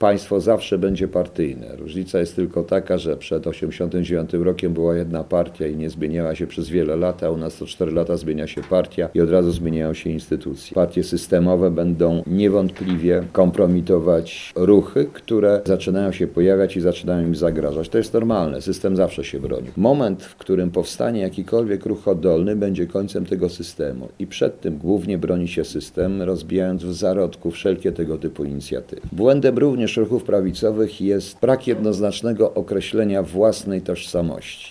państwo zawsze będzie partyjne. Różnica jest tylko taka, że przed 1989 rokiem była jedna partia i nie zmieniała się przez wiele lat, a u nas co 4 lata zmienia się partia i od razu zmieniają się instytucje. Partie systemowe będą niewątpliwie kompromitować ruchy, które zaczynają się pojawiać i zaczynają im zagrażać. To jest normalne, system zawsze się broni. Moment, w którym powstanie jakikolwiek ruch oddolny, będzie końcem tego systemu i przed tym głównie broni się system, rozbijając w zarodku wszelkie tego typu inicjatywy. Błędem również ruchów prawicowych jest brak jednoznacznego określenia własnej tożsamości.